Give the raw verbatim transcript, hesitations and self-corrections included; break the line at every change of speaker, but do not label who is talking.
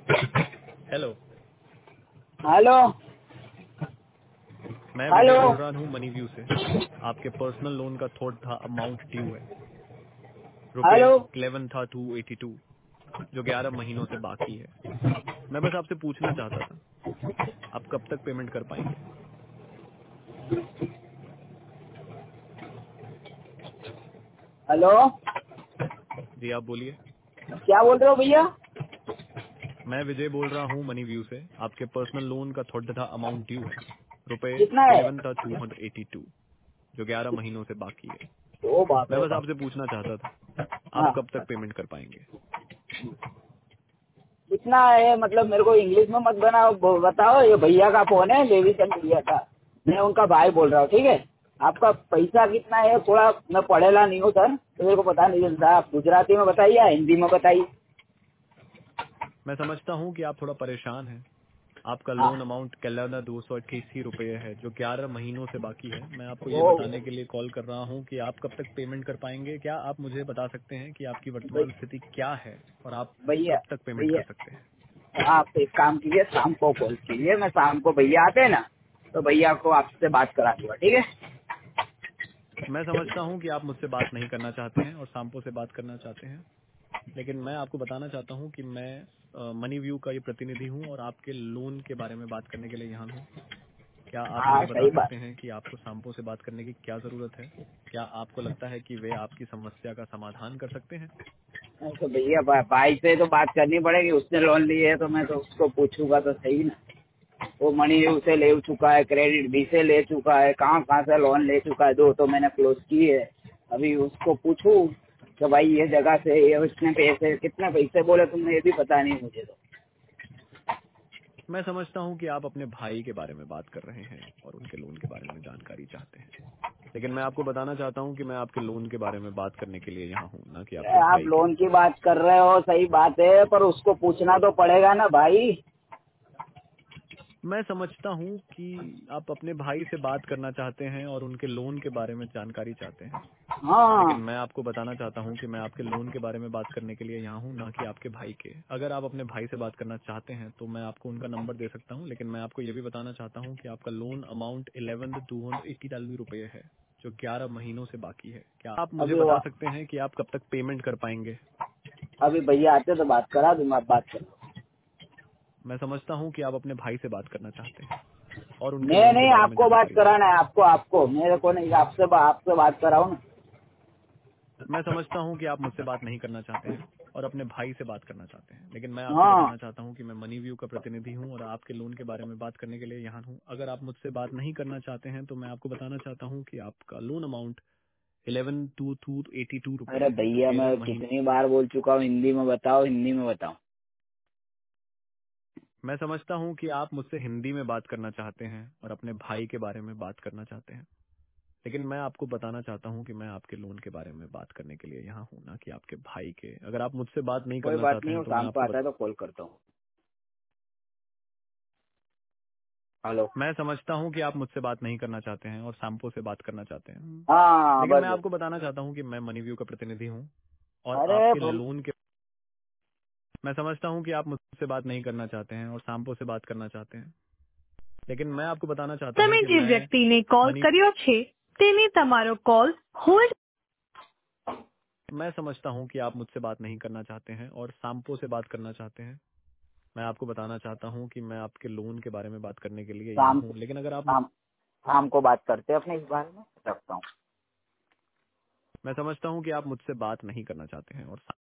Hello.
Hello.
मैं विजय
hello.
बोल रहा हूँ मनी व्यू से। आपके पर्सनल लोन का थोड़ा था अमाउंट ड्यू है, रुपए
हेलो।
इलेवन था टू एटी टू, जो ग्यारह महीनों से बाकी है। मैं बस आपसे पूछना चाहता था, आप कब तक पेमेंट कर पाएंगे?
हेलो।
जी आप बोलिए।
क्या बोल रहे हो भैया?
मैं विजय बोल रहा हूँ मनी व्यू से। आपके पर्सनल लोन का थोड़ा था अमाउंट ड्यू है, रुपए
कितना है?
इलेवन था टू हंड्रेड एटी टू, जो ग्यारह महीनों से बाकी है।
ओ बाप
मैं
रे
बस
बाप।
आपसे पूछना चाहता था, आप
हाँ।
कब तक पेमेंट कर पाएंगे?
कितना है मतलब मेरे को इंग्लिश में मत बनाओ, ब- बताओ। ये भैया का फोन है, देवी चंद भैया का। मैं उनका भाई बोल रहा हूँ, ठीक है। आपका पैसा कितना है? थोड़ा मैं पढ़ेला नहीं हूँ सर, तो मेरे को पता नहीं चलता। आप गुजराती में बताइए या हिंदी में बताइए।
मैं समझता हूँ कि आप थोड़ा परेशान हैं। आपका
हाँ।
लोन अमाउंट कैलेंडर दो सौ अट्ठासी रुपए है, जो ग्यारह महीनों से बाकी है। मैं आपको ये
वो
बताने के लिए कॉल कर रहा हूँ कि आप कब तक पेमेंट कर पाएंगे। क्या आप मुझे बता सकते हैं कि आपकी वर्तमान
भै-
स्थिति क्या है और आप
भैया
कब तक पेमेंट कर
भैया
सकते हैं?
आप एक काम कीजिए, शाम को कॉल कीजिए। मैं शाम को भैया आते हैं ना, तो भैया को आपसे बात करा दूंगा, ठीक है।
मैं समझता हूँ कि आप मुझसे बात नहीं करना चाहते हैं और सांपो से बात करना चाहते हैं, लेकिन मैं आपको बताना चाहता हूँ कि मैं मनी व्यू का ये प्रतिनिधि हूँ और आपके लोन के बारे में बात करने के लिए यहाँ हूँ। क्या आप
हाँ
मुझे बता
सही बात।
सकते हैं कि आपको सांपो से बात करने की क्या जरूरत है? क्या आपको लगता है कि वे आपकी समस्या का समाधान कर सकते हैं?
तो भैया भा, भाई से तो बात करनी पड़ेगी। उसने लोन ली है तो मैं तो उसको पूछूंगा तो सही ना। वो मनी से ले चुका है, क्रेडिट बी से ले चुका है, कहाँ कहाँ से लोन ले चुका है। दो तो मैंने क्लोज की है। अभी उसको पूछूं कि भाई ये जगह से ये उसने पैसे कितने पैसे बोले तुमने, ये भी पता नहीं मुझे तो।
मैं समझता हूं कि आप अपने भाई के बारे में बात कर रहे हैं और उनके लोन के बारे में जानकारी चाहते हैं, लेकिन मैं आपको बताना चाहता हूं कि मैं आपके लोन के बारे में बात करने के लिए यहाँ हूँ, ना कि आपके
आप
भाई के।
लोन की बात कर रहे हो, सही बात है, पर उसको पूछना तो पड़ेगा ना भाई।
मैं समझता हूं कि आप अपने भाई से बात करना चाहते हैं और उनके लोन के बारे में जानकारी चाहते हैं, लेकिन
हाँ।
मैं आपको बताना चाहता हूं कि मैं आपके लोन के बारे में बात करने के लिए यहाँ हूँ, ना कि आपके भाई के। अगर आप अपने भाई से बात करना चाहते हैं तो मैं आपको उनका नंबर दे सकता हूँ, लेकिन मैं आपको ये भी बताना चाहता हूँ कि आपका loan amount eleven two hundred eighty रुपए है, जो ग्यारह महीनों से बाकी है। क्या आप मुझे
अभी
बता
वो
सकते हैं कि आप कब तक पेमेंट कर पाएंगे?
अभी भैया आते तो बात करा दूंगा, आप बात करो।
मैं समझता हूँ कि आप अपने भाई से बात करना चाहते हैं और उनके
नहीं
लोन के
नहीं,
बारे में
आपको बात
जानकारी
कराना
चाहते
है,
हैं।
आपको आपको मेरे को नहीं, आपसे बा, आपसे बात कराओ ना।
मैं समझता हूं कि आप मुझसे बात नहीं करना चाहते हैं और अपने भाई से बात करना चाहते हैं, लेकिन मैं आपको
हाँ।
बताना चाहता हूं कि मैं मनी व्यू का प्रतिनिधि हूं और आपके लोन के बारे में बात करने के लिए यहाँ हूं। अगर आप मुझसे बात नहीं करना चाहते हैं तो मैं आपको बताना चाहता हूं कि आपका loan amount eleven two two eighty two रुपए
अरे
है, जो
भैया
तेरह
मैं
महीने।
कितनी बार बोल चुका हूँ, हिंदी में बताओ, हिंदी में बताओ।
मैं समझता हूं कि आप मुझसे हिंदी में बात करना चाहते हैं और अपने भाई के बारे में बात करना चाहते हैं, लेकिन मैं आपको बताना चाहता हूं कि मैं आपके लोन के बारे में बात करने के लिए यहाँ हूँ, ना कि आपके भाई के। अगर आप मुझसे बात नहीं
कोई
करना
बात
चाहते
नहीं,
हैं
वो
तो मैं
शाम को
आपको
आता है तो कॉल करता हूँ। हेलो।
मैं समझता हूं कि आप मुझसे बात नहीं करना चाहते हैं और सांपो से बात करना चाहते हैं,
हाँ
लेकिन
बस
मैं
बस।
आपको बताना चाहता हूं कि मैं मनी व्यू का प्रतिनिधि हूं और
अरे
आपके
बोल।
लोन के। मैं समझता हूं कि आप मुझसे बात नहीं करना चाहते हैं और सांपो से बात करना चाहते हैं, लेकिन मैं आपको बताना चाहता हूं
તમે
कि
જે
मैं
વ્યક્તિને કોલ
मनी
કર્યો છે તેને તમારો કોલ હોલ્ડ।
मैं समझता हूं कि आप मुझसे बात नहीं करना चाहते हैं और सांपो से बात करना चाहते हैं। मैं आपको बताना चाहता हूं कि मैं आपके लोन के बारे में बात करने के लिए यहाँ
शाम
हूं, लेकिन अगर आप मुझ
शाम शाम को बात करते हैं अपने इस बारे में, रखता हूँ।
मैं समझता हूं कि आप मुझसे बात नहीं करना चाहते हैं और